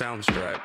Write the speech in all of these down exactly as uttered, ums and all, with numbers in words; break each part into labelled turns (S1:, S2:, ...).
S1: Soundstripe.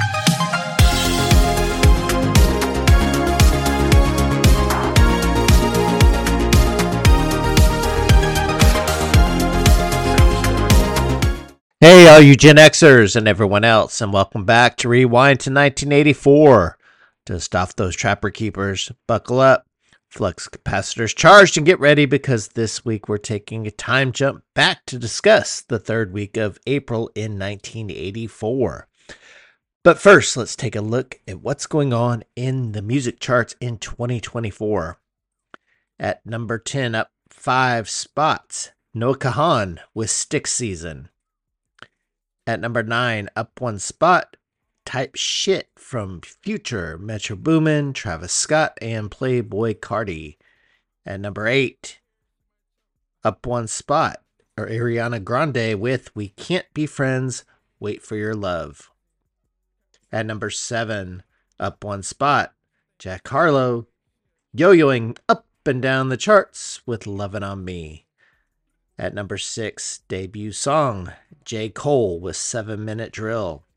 S2: Hey, all you Gen Xers and everyone else, and welcome back to Rewind to nineteen eighty-four. Dust off those Trapper Keepers, buckle up, flux capacitors charged, and get ready because this week we're taking a time jump back to discuss the third week of April in nineteen eighty-four. But first, let's take a look at what's going on in the music charts in twenty twenty-four. At number ten, up five spots, Noah Kahan with Stick Season. At number nine, up one spot, Type Shit from Future, Metro Boomin, Travis Scott, and Playboi Carti. At number eight, up one spot, or Ariana Grande with We Can't Be Friends, Wait for Your Love. At number seven, up one spot, Jack Harlow, yo-yoing up and down the charts with Lovin' on Me. At number six, debut song, J. Cole with Seven Minute Drill.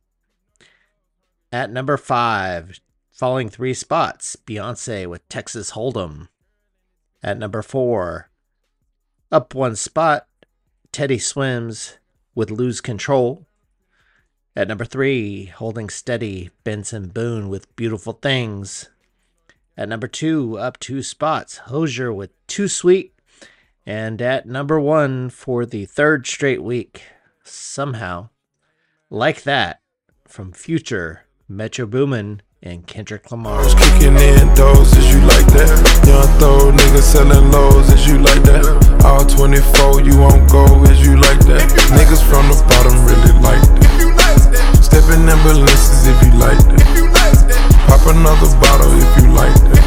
S2: At number five, falling three spots, Beyonce with Texas Hold'em. At number four, up one spot, Teddy Swims with Lose Control. At number three, holding steady, Benson Boone with Beautiful Things. At number two, up two spots, Hozier with Too Sweet. And at number one for the third straight week, somehow, Like That, from Future, Metro Boomin, and Kendrick Lamar.
S3: Kicking in doors, is you like that? Young throw niggas selling lows, is you like that? All twenty-four, you won't go, is you like that? Niggas from the bottom really like that. Stepping ambulances if you like that. Pop another bottle if you like that.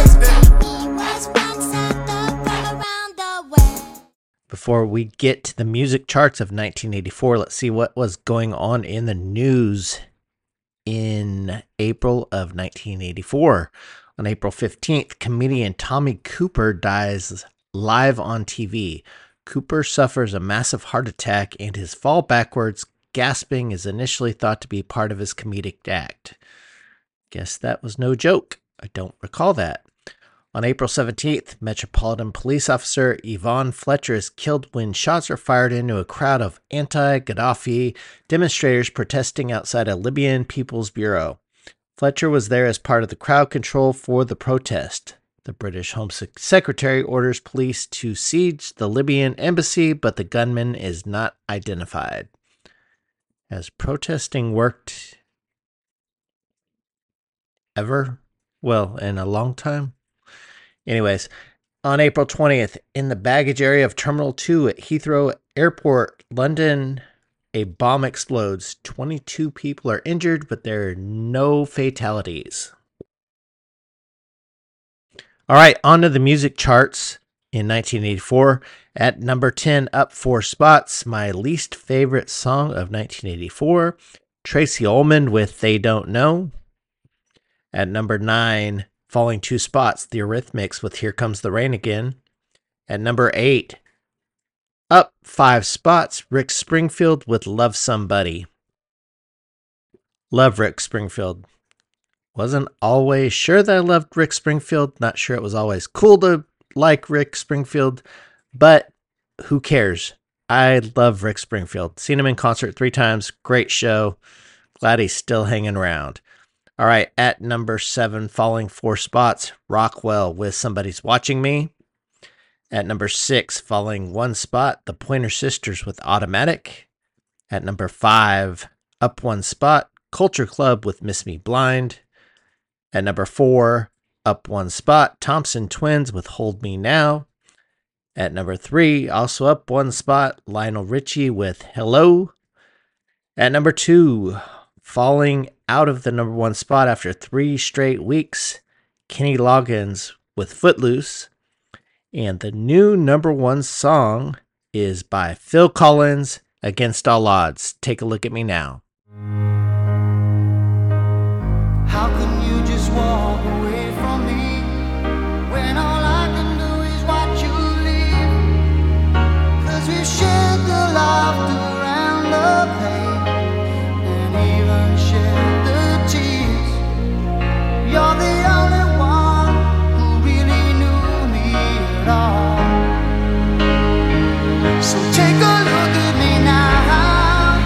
S2: Before we get to the music charts of nineteen eighty-four, let's see what was going on in the news in April of nineteen eighty-four. On April fifteenth, comedian Tommy Cooper dies live on T V. Cooper suffers a massive heart attack, and his fall backwards, gasping, is initially thought to be part of his comedic act. Guess that was no joke. I don't recall that. On April seventeenth, Metropolitan Police Officer Yvonne Fletcher is killed when shots are fired into a crowd of anti-Gaddafi demonstrators protesting outside a Libyan People's Bureau. Fletcher was there as part of the crowd control for the protest. The British Home Secretary orders police to siege the Libyan embassy, but the gunman is not identified. Has protesting worked ever? Well, in a long time? Anyways, on April twentieth, in the baggage area of Terminal two at Heathrow Airport, London, a bomb explodes. twenty-two people are injured, but there are no fatalities. All right, on to the music charts in nineteen eighty-four. At number ten, up four spots, my least favorite song of nineteen eighty-four, Tracy Ullman with They Don't Know. At number nine, falling two spots, The Eurythmics with Here Comes the Rain Again. At number eight, up five spots, Rick Springfield with Love Somebody. Love Rick Springfield. Wasn't always sure that I loved Rick Springfield. Not sure it was always cool to like Rick Springfield, but who cares? I love Rick Springfield. Seen him in concert three times. Great show. Glad he's still hanging around. All right, at number seven, falling four spots, Rockwell with Somebody's Watching Me. At number six, falling one spot, The Pointer Sisters with Automatic. At number five, up one spot, Culture Club with Miss Me Blind. At number four, up one spot, Thompson Twins with Hold Me Now. At number three, also up one spot, Lionel Richie with Hello. At number two, falling out of the number one spot after three straight weeks, Kenny Loggins with Footloose. And the new number one song is by Phil Collins, Against All Odds. Take a look at me now.
S4: How can you just walk away from me when all I can do is watch you leave? 'Cause we shared the laughter and the pain, and even shed the tears. You're the only one who really knew me at all. So take a look at me now.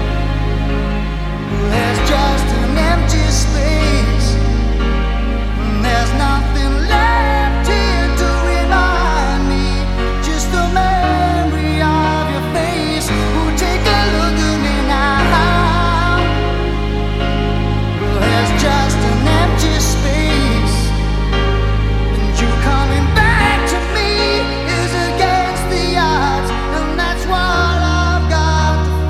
S4: There's just an empty space. There's nothing left here to remind me. Just the memory of your face. Oh, take a look at me now. Well, there's just an empty space. And you coming back to me is against the odds. And that's what I've got to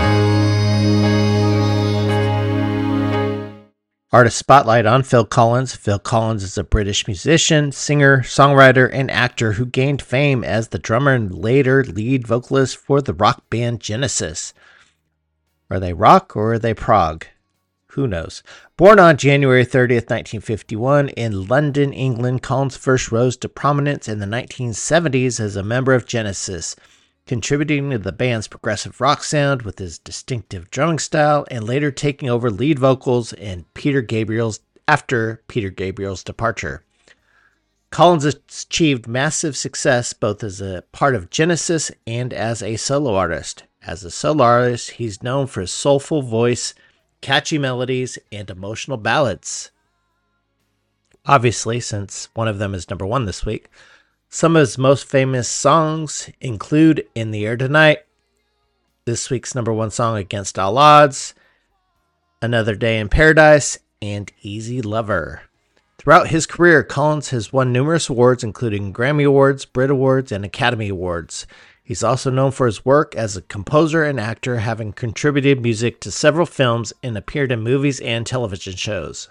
S4: face.
S2: Artist Spotlight on Phil Collins. Phil Collins is a British musician, singer, songwriter, and actor who gained fame as the drummer and later lead vocalist for the rock band Genesis. Are they rock or are they prog? Who knows? Born on January thirtieth, nineteen fifty-one in London, England, Collins first rose to prominence in the nineteen seventies as a member of Genesis, contributing to the band's progressive rock sound with his distinctive drumming style and later taking over lead vocals in Peter Gabriel's after Peter Gabriel's departure. Collins achieved massive success both as a part of Genesis and as a solo artist. As a solo artist, he's known for his soulful voice, catchy melodies, and emotional ballads. Obviously, since one of them is number one this week, some of his most famous songs include In the Air Tonight, this week's number one song Against All Odds, Another Day in Paradise, and Easy Lover. Throughout his career, Collins has won numerous awards, including Grammy Awards, Brit Awards, and Academy Awards. He's also known for his work as a composer and actor, having contributed music to several films and appeared in movies and television shows.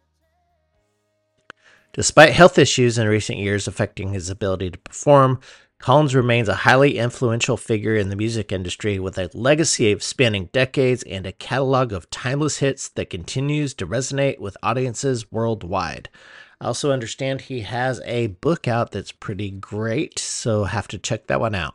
S2: Despite health issues in recent years affecting his ability to perform, Collins remains a highly influential figure in the music industry with a legacy of spanning decades and a catalog of timeless hits that continues to resonate with audiences worldwide. I also understand he has a book out that's pretty great, so have to check that one out.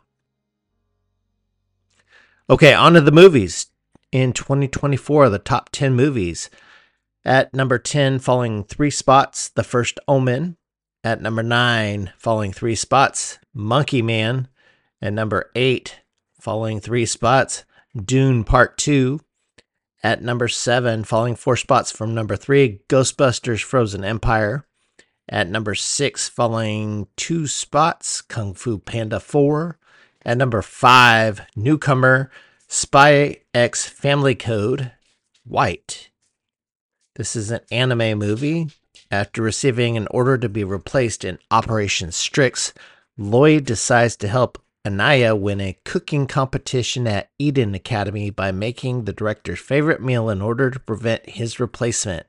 S2: Okay, on to the movies. In twenty twenty-four, the top ten movies. At number ten, falling three spots, The First Omen. At number nine, falling three spots, Monkey Man. At number eight, falling three spots, Dune Part two. At number seven, falling four spots from number three, Ghostbusters Frozen Empire. At number six, falling two spots, Kung Fu Panda four. At number five, newcomer, Spy X Family Code, White. This is an anime movie. After receiving an order to be replaced in Operation Strix, Lloyd decides to help Anaya win a cooking competition at Eden Academy by making the director's favorite meal in order to prevent his replacement.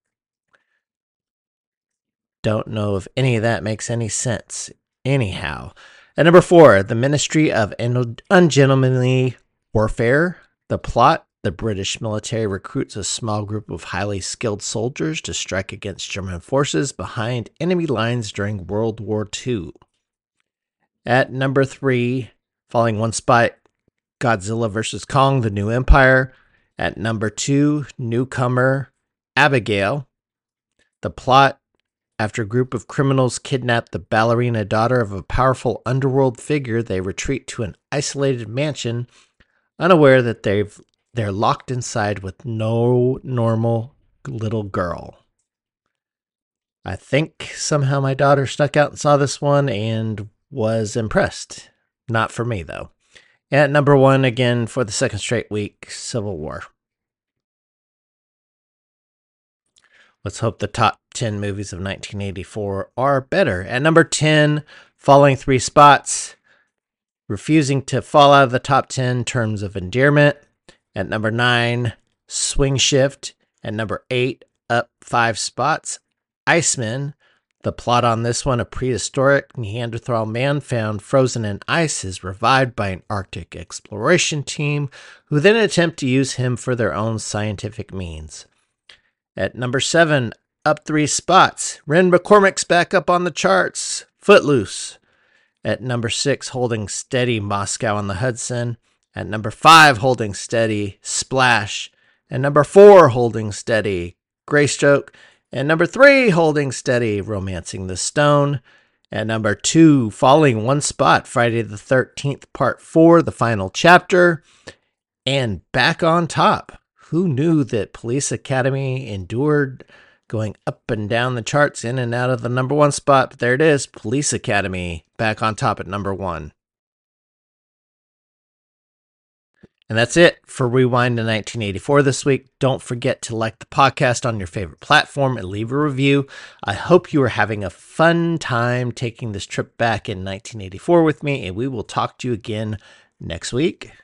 S2: Don't know if any of that makes any sense. Anyhow. At number four, The Ministry of Ungentlemanly Warfare. The plot: the British military recruits a small group of highly skilled soldiers to strike against German forces behind enemy lines during World War Two. At number three, falling one spot, Godzilla versus. Kong, The New Empire. At number two, newcomer, Abigail. The plot: after a group of criminals kidnap the ballerina daughter of a powerful underworld figure, they retreat to an isolated mansion, unaware that they've they're locked inside with no normal little girl. I think somehow my daughter snuck out and saw this one and was impressed. Not for me, though. At number one, again, for the second straight week, Civil War. Let's hope the top ten movies of nineteen eighty-four are better. At number ten, falling three spots, refusing to fall out of the top ten, Terms of Endearment. At number nine, Swing Shift. At number eight, up five spots, Iceman. The plot on this one: a prehistoric Neanderthal man found frozen in ice is revived by an Arctic exploration team who then attempt to use him for their own scientific means. At number seven, up three spots, Ren McCormick's back up on the charts, Footloose. At number six, holding steady, Moscow on the Hudson. At number five, holding steady, Splash. And number four, Holding Steady, Greystoke. And number three, Holding Steady, Romancing the Stone. And number two, falling one spot, Friday the thirteenth, part four, the final chapter. And Back on Top. Who knew that Police Academy endured going up and down the charts, in and out of the number one spot? But there it is, Police Academy, back on top at number one. And that's it for Rewind to nineteen eighty-four this week. Don't forget to like the podcast on your favorite platform and leave a review. I hope you are having a fun time taking this trip back in nineteen eighty-four with me, and we will talk to you again next week.